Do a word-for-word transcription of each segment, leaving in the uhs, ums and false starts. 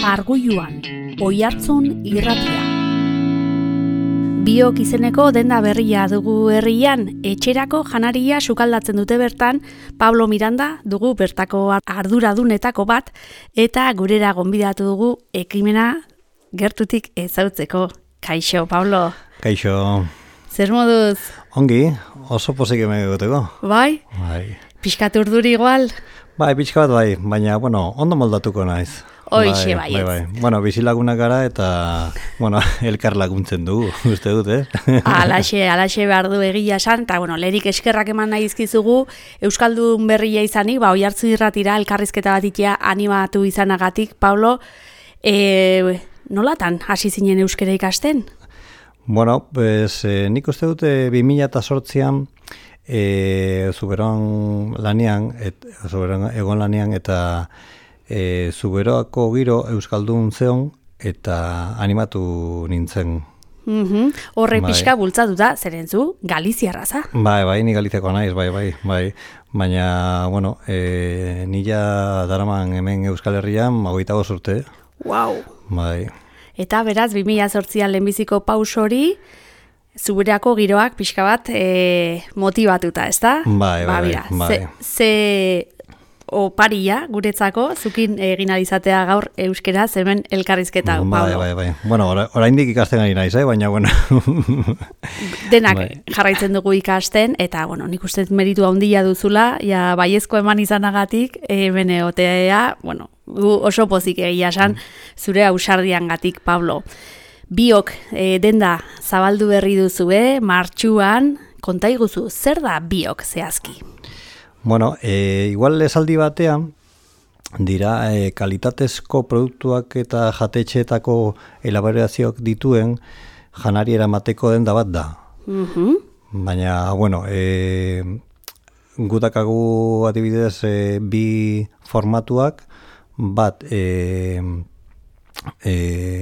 Argulluan, Oihartzun irratia. Biok izeneko denda berria dugu herrian, etxerako janaria sukaldatzen dute bertan, Pablo Miranda dugu bertako arduradunetako bat, eta gurera gonbidatu dugu ekimena gertutik ezautzeko. Kaixo, Pablo. Kaixo. Zer moduz? Ongi, oso pozik eme egoteko. Bai? Bai. Piskat urduri igual? Bai, pixka bat bai, baina, bueno, ondo moldatuko naiz. Hoixe bai, bai, bai. Bueno, bizilagunak gara eta, bueno, elkar laguntzen dugu, uste dut, eh? Alaxe, alaxe behar du egia esan, eta, bueno, leherik eskerrak eman nahi izkizugu, Euskaldun berria izanik, ba, Oihartzun irratira elkarrizketa bat itea animatu izanagatik, Pablo, e, nolatan hasi zinen euskera ikasten? Bueno, pues, eh, nik uste dute bi mila zortzian, e, zuberoan lanean, et, zuberoan egon lanean, eta E, zuberoako giro Euskaldun zeon eta animatu nintzen. Mm-hmm. Horre bai. Pixka bultzatuta, zeren zu, Galiziarra za? Bai, bai, ni Galiziakoa naiz, bai, bai, bai. Baina, bueno, e, nila daraman hemen Euskal Herrian, hogeita bost urte. Wow. Bai. Eta beraz, bi mila zortzian lehenbiziko paus hori, zubereako giroak pixka bat e, motivatuta, ezta? Bai, bai, ba, bira, bai. Ze, ze oparia guretzako, zukin egin alizatea gaur euskera hemen elkarrizketa. Bai, bai, bai. Bueno, oraindik ikasten ari naiz, eh? Baina, bueno. Denak bai. Jarraitzen dugu ikasten, eta, bueno, nik uste meritu handia duzula, ja, baiezko eman izanagatik, hemen egotea, bueno, oso pozik egia esan, zure ausardiangatik, Pablo. Biok e, denda zabaldu berri duzu, eh? Martxuan, konta iguzu, zer da biok zehazki? Bueno, e, igual esaldi batean, dira, e, kalitatezko produktuak eta jatetxeetako elaborazioak dituen janari eramateko denda bat da. Mm-hmm. Baina, bueno, e, gutakagu adibidez e, bi formatuak, bat e, e,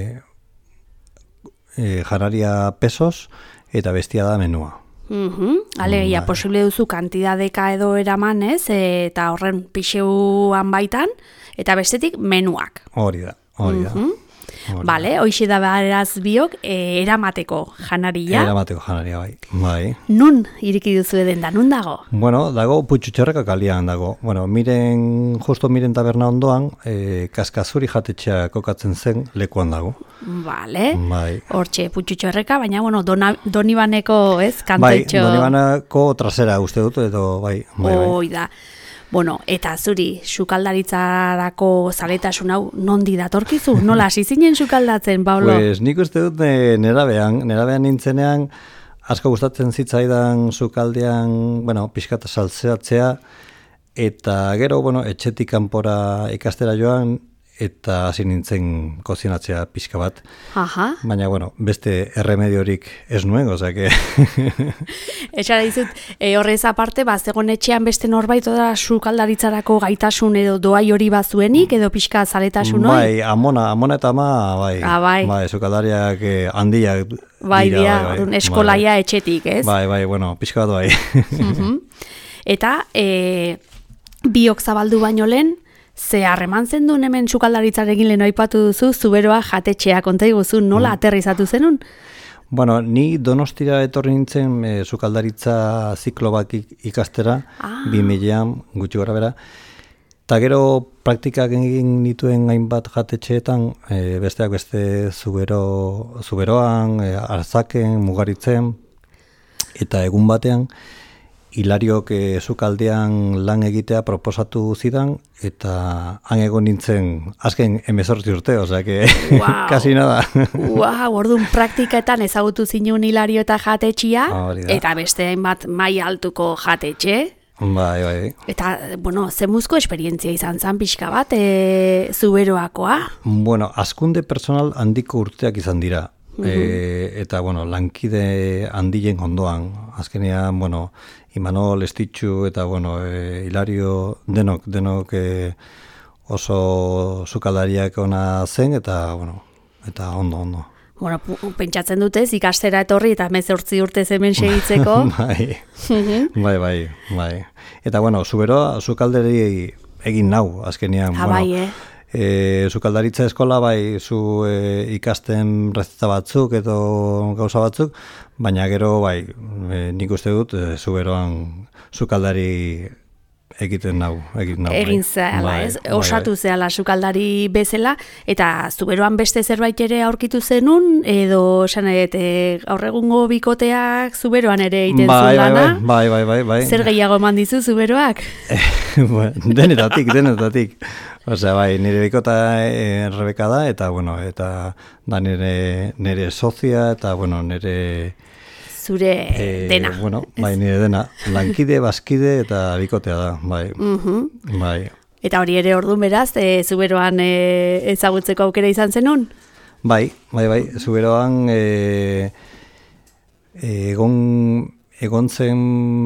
e, janaria pesos eta bestia da menua. Mm-hmm. Alegia, posible duzu kantidadeka edo eraman, ez, eta horren pixeuan baitan, eta bestetik menuak. Hori da, hori da. Mm-hmm. Bale, hoxe da beraz biok, e, eramateko janaria. Eramateko janaria, bai. bai. Nun iriki duzu eden da, nun dago? Bueno, dago Putxutxerreka kalian dago. Bueno, miren, justo miren taberna ondoan, e, Kaskazuri jatetxea kokatzen zen lekuan dago. Bale, bai. Hortxe Putxutxerreka, baina, bueno, dona, Donibaneko, ez, kantetxo. Bai, Donibaneko trasera uste dut, edo, bai. bai, bai. Hoi da. Bueno, eta zuri, sukaldaritzarako zaletasun hau nondi datorkizu? Nola hasi zinen sukaldatzen, Pablo? Pues nik uste dut nerabean, nerabean nintzenean, asko gustatzen zitzaidan sukaldean, bueno, pixkat saltzeatzea, eta gero, bueno, etxetik kanpora ikastera joan, eta hasi nintzen kozinatzea pixka bat. Aha. Baina, bueno, beste erremediorik ez nuen, osea que... Etxara dizut, e, horrez aparte, ba, zegoen etxean beste norbait da sukaldaritzarako gaitasun edo doai hori bazuenik, edo pixka zaletasun hori? Bai, amona, amona eta ama, bai. Ah, bai. Bai, sukaldariak eh, handiak bai, dira. Dira, bai, bai. eskolaia bai, etxetik, ez? Bai, bai, bueno, pixka bat bai. uh-huh. Eta, e, biok zabaldu baino lehen, ze harreman zendun hemen sukaldaritzarekin lehen aipatu duzu, zuberoa jatetxea konta iguzu, nola mm. aterrizatu zenun? Bueno, ni Donostira etorri nintzen e, sukaldaritza ziklo bat ikastera, ah. bi milean, gutxi gara bera. Eta gero praktikak egin nituen hainbat jatetxeetan, e, besteak beste zubero, zuberoan, e, Arzaken, Mugaritzen, eta egun batean, Hilariok e, sukaldean lan egitea proposatu zidan, eta han egon nintzen azken emezortzi urte, osea que wow. kasi nada. Wow, orduan praktikaetan ezagutu zinun Hilario eta jatetxia, ah, eta beste hainbat maila altuko jatetxe. Bai, bai. Eta, bueno, zemuzko esperientzia izan zan pixka bat, e, zuberoakoa? Bueno, hazkunde personal handiko urteak izan dira. Uh-huh. E, eta, bueno, lankide handien ondoan. Azkenean, bueno, Imanol, Estitxu eta, bueno, e, Hilario denok, denok e, oso sukaldariak ona zen, eta, bueno, eta ondo, ondo. Bueno, pentsatzen dutez, ikastera etorri eta mezortzi urte hemen segitzeko. bai, bai, bai, bai. Eta, bueno, zuberoa, sukalderi egin nau, azkenean. Ha, bueno, bai, eh? E, sukaldaritza eskola bai zu e, ikasten rezeta batzuk edo gauza batzuk, baina gero bai e, nik uste dut e, zuberoan sukaldari egiten nau. Egin, nau, Egin zehala, ez? Osatu zehala sukaldari bezala, eta zuberoan beste zerbait ere aurkitu zenun, edo esan edet, gaur egungo bikoteak zuberoan ere egiten bai, zuen lana? Bai, bai, bai, bai. Zer gehiago eman dizu zuberoak? denetatik, denetatik. Osea, bai, nire bikota e, Rebeka da, eta, bueno, eta da nire, nire sozia, eta, bueno, nire... Zure e, dena. Bueno, bai, nire dena. Lankide, bazkide, eta bikotea da, bai. Uh-huh. Bai. Eta hori ere orduan beraz, e, zuberoan e, ezagutzeko aukera izan zenun? Bai, bai, bai, zuberoan e, egon, egon zen...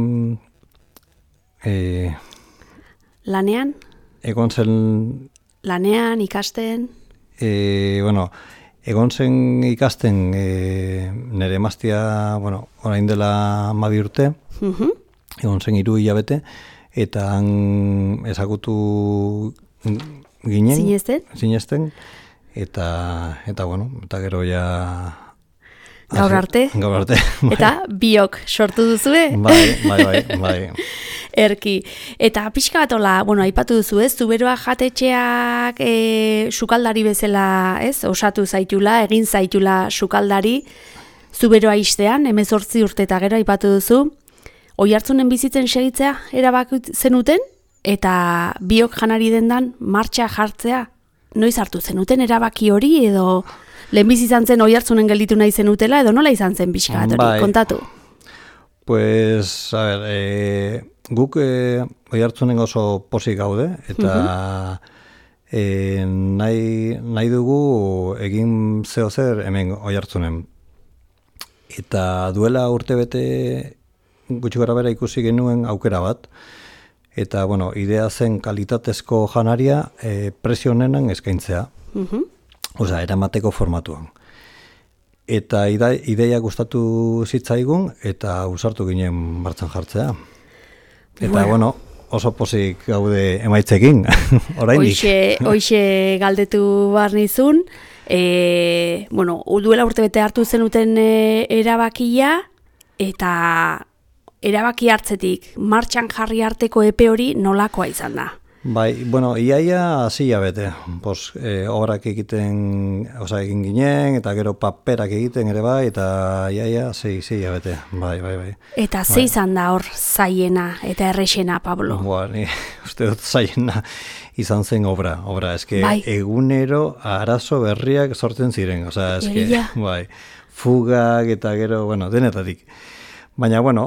E, Lanean? Egon zen... Lanean, ikasten? E, bueno, egon zen ikasten e, nire emaztia, bueno, orain dela hamabi urte, uh-huh. Egon zen hiru hilabete, eta han ezagutu ginen. Sinesten? Sinesten, eta, eta bueno, eta gero ja... Gaur arte? Gaur arte. Bai. Eta biok sortu duzue? Bai, bai, bai, bai. Erki. Eta pixka bat hola, bueno, aipatu duzu ez, zuberoa jatetxeak e, sukaldari bezala, ez, osatu zaitula, egin zaitula sukaldari, zuberoa istean, hemezortzi urte eta gero aipatu duzu, Oiartzunen bizitzen segitzea erabaki zenuten, eta biok janari dendan martxa jartzea, noiz hartu zenuten erabaki hori, edo lehenbizi izan zen Oiartzunen gelditu nahi zenutela, edo nola izan zen pixka bat hori, bai. Kontatu. Pues, a ver, e, guk e, Oiartzunen oso pozik gaude, eta uh-huh. e, nahi, nahi dugu egin zeo zer hemen Oiartzunen. Eta duela urte bete gutxi gara bera ikusi genuen aukera bat, eta, bueno, idea zen kalitatezko janaria e, prezio honenan eskaintzea. Uh-huh. Osea, eramateko formatuan. Eta ida, ideia gustatu zitzaigun, eta usartu ginen martxan jartzea. Eta, bueno, bueno oso pozik gaude emaitzekin, oraindik. Hoixe, hoixe galdetu behar nizun, e, bueno, duela urte bete hartu zenuten e, erabakia, eta erabaki hartzetik martxan jarri arteko epe hori nolakoa izan da? Bai, bueno, iaia hasia bete, pos, e, obrak egiten, oza, egin ginen, eta gero paperak egiten ere bai, eta iaia zei, zeia bete, bai, bai, bai. Eta bai. Ze izan da hor zaiena eta errexena, Pablo? Boa, ni uste dut zaiena izan zen obra, obra, eske bai. Egunero arazo berriak sortzen ziren, oza, eske, bai, fugak eta gero, bueno, denetatik. Baina, bueno,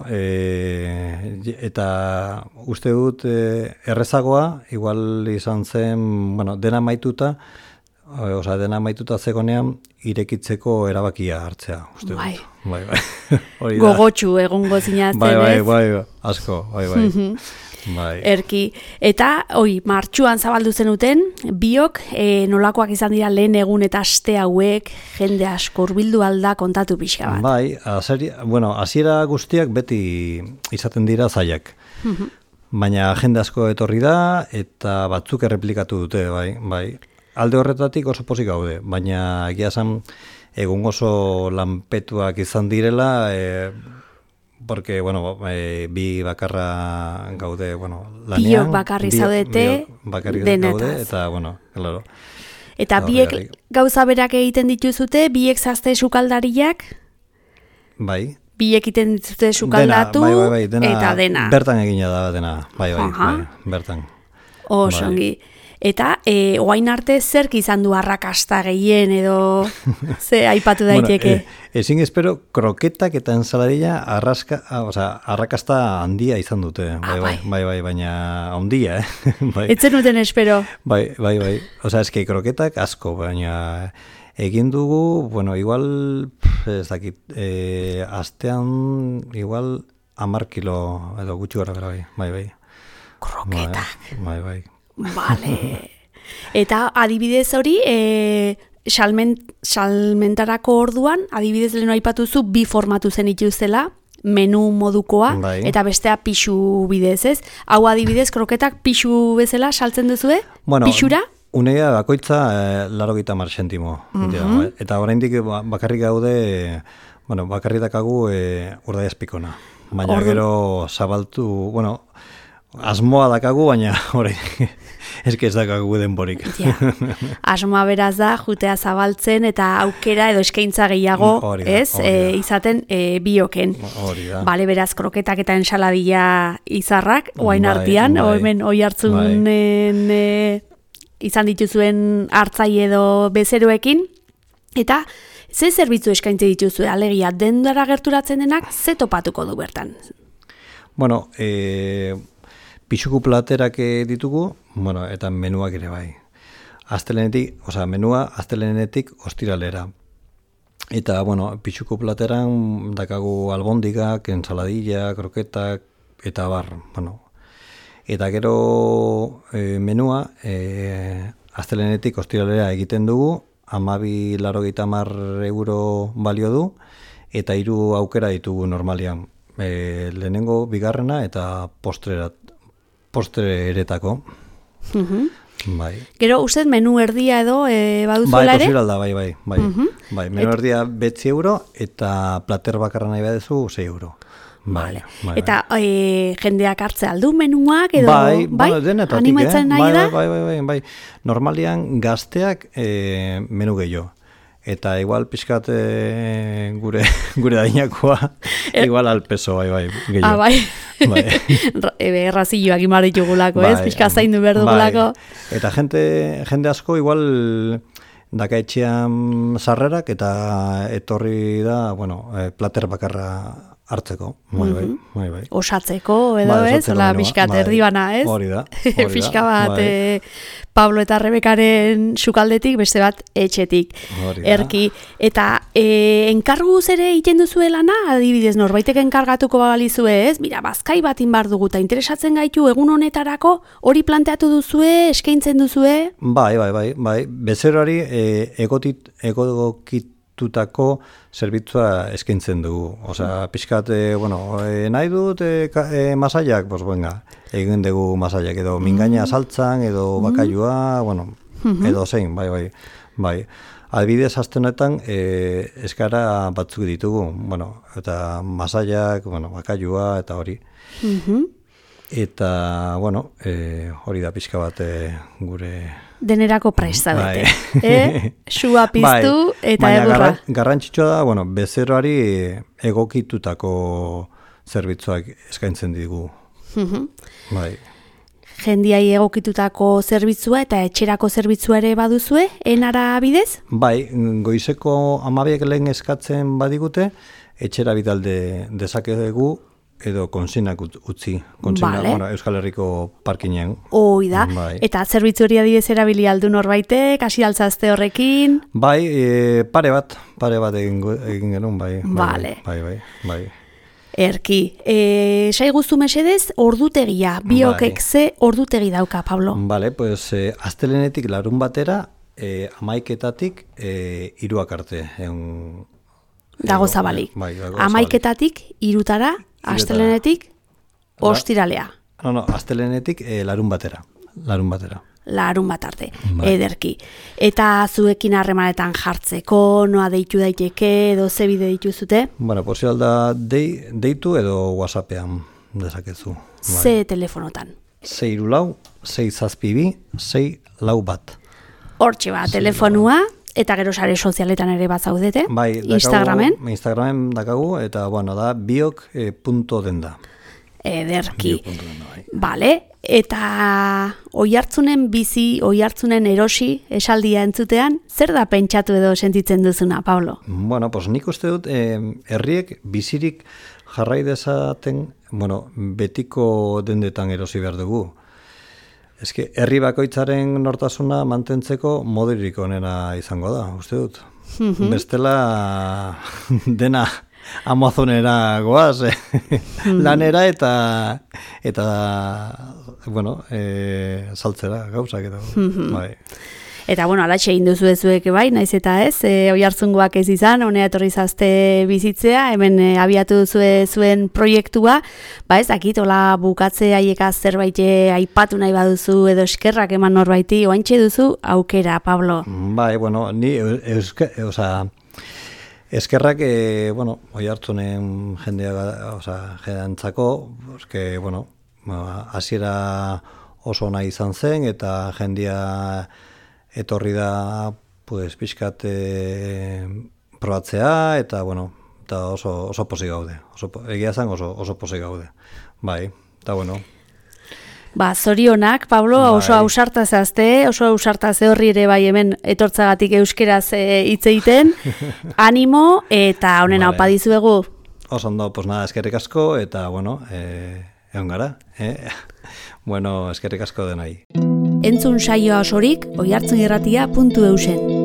e, eta uste dut e, errezagoa, igual izan zen, bueno, dena maituta, oza, dena maituta zegonean, irekitzeko erabakia hartzea, uste dut. Bai, bai, bai. Gogotxu egongo zinatzen, bai, bai, bai, bai, asko, bai, bai. Bai. Erki. Eta, oi, martxuan zabaldu zenuten, biok e, nolakoak izan dira lehen egun eta aste hauek, jende asko hurbildu alda kontatu pixka bat. Bai, azeri, bueno, hasiera guztiak beti izaten dira zaiak. Uh-huh. Baina jende asko etorri da, eta batzuk erreplikatu dute, bai, bai. Alde horretatik oso pozik gaude, baina egia esan egun oso lanpetuak izan direla, e, porque, bueno, e, bi bakarra gaude, bueno, lanean. Biok bakarri zaudete, bakarri denetaz. Gaude, eta, bueno, claro. Eta biek gauza berak egiten dituzute, biek zazte sukaldariak? Bai. Biek egiten dituzute sukaldatu, dena, bai, bai, bai, dena, eta dena. Bertan egina da, dena, bai, bai, bai, bertan. Osongi. Bai. Eta, e, oain arte zerk izan du arrakasta gehien edo ze aipatu daiteke? Bueno, e, ezin espero kroketak eta ensaladilla arraska, o sea, arrakasta handia izan dute. Ah, bai, bai, bai, bai, baina handia, eh? Bai. Etzen duten espero? Bai, bai, bai. O sea, eske kroketak asko, baina egin dugu, bueno, igual, ez dakit, e, astean, igual, hamar kilo edo gutxi gara gara, bai, bai, bai. Kroketak. Bai, bai. Vale. Eta adibidez hori, e, salment, salmentarako orduan, adibidez lehenu aipatuzu, bi formatu zen ituzela, menu modukoa, bai. Eta bestea pixu bidez, ez? Hau adibidez, kroketak pixu bezala saltzen duzue? Bueno, pixura? Unea bakoitza e, laurogeita hamar zentimo. Mm-hmm. Eta oraindik bakarrik gaude, bueno, bakarrik dakagu e, urdaiaz pikona. Baina Ordu... gero zabaltu, bueno, asmoa dakagu, baina orain eske ez dakagu denborik. Ja. Asmoa beraz da, jutea zabaltzen eta aukera edo eskaintza gehiago, da, ez? E, izaten e, bioken. Bale, beraz, kroketak eta ensaladilla izarrak, oain bai, artean, bai, hemen oi hartzunen bai. e, izan dituzuen hartzai edo bezeroekin, eta ze zerbitzu eskaintze dituzue, alegia, dendara gerturatzen denak, ze topatuko du bertan? Bueno, e, pixuku platerak ditugu, bueno, eta menuak ere bai. Astelenetik, osea, menua astelenetik ostiralera. Eta, bueno, pixuku plateran dakagu albondigak, ensaladilla, kroketak, eta bar, bueno. Eta gero e, menua e, astelenetik ostiralera egiten dugu, hamabi laurogeita hamar euro balio du, eta hiru aukera ditugu normalian. E, lehenengo, bigarrena eta postrerat, postreretako. Uh-huh. Bai. Gero, uste menu erdia edo e, baduzuela ere? Bai, posible da, bai, bai. bai. Uh-huh. bai menu Et... erdia betzi euro, eta plater bakarra nahi badezu, sei euro. Vale. Bai, bai. Eta e, jendeak hartze aldu menuak edo bai, bai? Bueno, denetatik, animatzen eh? nahi bai, da? Bai, bai, bai, bai. Normalian gazteak e, menu gehiago. Eta igual pixkat e, gure gure dainakoa igual al peso, bai, bai, gehiago. Ah, bai. bai. Errazioak imar ditugulako, bai, ez? Pixka zaindu behar dugulako. Bai. Eta jente, jende asko igual dakaetxean sarrerak eta etorri da, bueno, plater bakarra hartzeko, bai, bai, bai, bai. Osatzeko, edo bai, ez? Ola, pixkat bai, erdibana, ez? Hori da. Hori da. Pixka bat, bai. e, Pablo eta Rebekaren sukaldetik, beste bat etxetik. Erki. Eta e, enkarguz ere egiten duzue lana, adibidez, norbaitek enkargatuko balizue, ez? Mira, bazkai bat inbar dugu, eta interesatzen gaitu egun honetarako, hori planteatu duzue, eskaintzen duzue? Bai, bai, bai, bai. Bezeroari e, egotit, egokit tutako zerbitzua eskaintzen dugu. Osea, pixkat, e, bueno, e, nahi dut e, e, masaiak, pues venga, egin dugu masaiak, edo mingaina saltzan, edo bakailua, bueno, edo zein, bai, bai, bai. Adibidez, aste honetan, e, eskara batzuk ditugu, bueno, eta masaiak, bueno, bakailua, eta hori. Eta, bueno, e, hori da pixka bat e, gure... Denerako prestadete. Bai. Eh? Sua piztu bai. Eta baina egurra. Baina garrantzitsua da, bueno, bezeroari egokitutako zerbitzuak eskaintzen digu. Bai. Jendiai egokitutako zerbitzua eta etxerako zerbitzua ere baduzue, enara bidez? Bai, goizeko hamabiak lehen eskatzen badigute, etxera bidalde dezakegu, edo konsignak utzi, konsignak, vale. Bueno, Euskal Herriko parkinean. Hoi da, bai. Eta zerbitzu hori adibidez erabili aldu norbaitek, hasi altzazte horrekin? Bai, e, pare bat, pare bat egin, egin genuen, bai. Vale. Bai, bai, bai. Erki, e, sai guztu mesedez, ordutegia, biokek ze ordutegi dauka, Pablo? Vale, pues, e, astelenetik larun batera, e, amaiketatik e, iruak arte. En, dago zabalik. Bai, dago amaiketatik irutara, astelenetik, ostiralea. No, no, astelenetik e, larun batera. Larun batera. Larun bat arte, bai. Ederki. Eta zuekin harremanetan jartzeko, noa deitu daiteke, edo ze bide dituzute? Bueno, posible da dei, deitu edo WhatsAppean dezakezu. Bai. Ze telefonotan? sei hiru lau, sei zazpi bi, sei lau bat. Hortxe ba, telefonua. Eta gero sare sozialetan ere bat zaudete, bai, dakagu, Instagramen. Instagramen dakagu, eta bueno, da biok e, punto denda. Ederki. Biok punto denda, bai. Bale, eta oihartzunen bizi, oihartzunen erosi esaldia entzutean, zer da pentsatu edo sentitzen duzuna, Pablo? Bueno, pues nik uste dut, eh, herriek bizirik jarrai dezaten, bueno, betiko dendetan erosi behar dugu. Eske, herri bakoitzaren nortasuna mantentzeko modurik onena izango da, uste dut. Mm-hmm. Bestela dena Amazonera goaz, eh? mm-hmm. lanera eta eta bueno, e, saltzera gauzak eta mm-hmm. bai. Eta, bueno, alatxe egin duzu ezuek bai, naiz eta ez, e, Oiartzungoak ez izan, honea etorri zazte bizitzea, hemen e, abiatu duzue zuen proiektua, ba ez dakit, hola bukatze haieka zerbait aipatu nahi baduzu edo eskerrak eman norbaiti, oantxe duzu aukera, Pablo. Bai, bueno, ni euske, oza, eskerrak, e, bueno, Oiartzunen jendea, oza, jendeantzako, eske, bueno, hasiera oso nahi izan zen, eta jendea etorri da, pues, pixkat e, probatzea, eta, bueno, eta oso, oso pozik gaude. Oso, egia zen oso, oso pozik gaude. Bai, eta, bueno. Ba, zorionak, Pablo, bai. Oso ausartaz azte, oso ausartaz horri ere bai hemen etortzagatik euskeraz hitz egiten. Animo, eta honen hau vale. Padizuegu. Oso ondo, pues nada, eskerrik asko, eta, bueno, eh, egon gara, eh? Bueno, eskerrik asko denai. Entzun saioa osorik oiartzunirratia puntu eusen.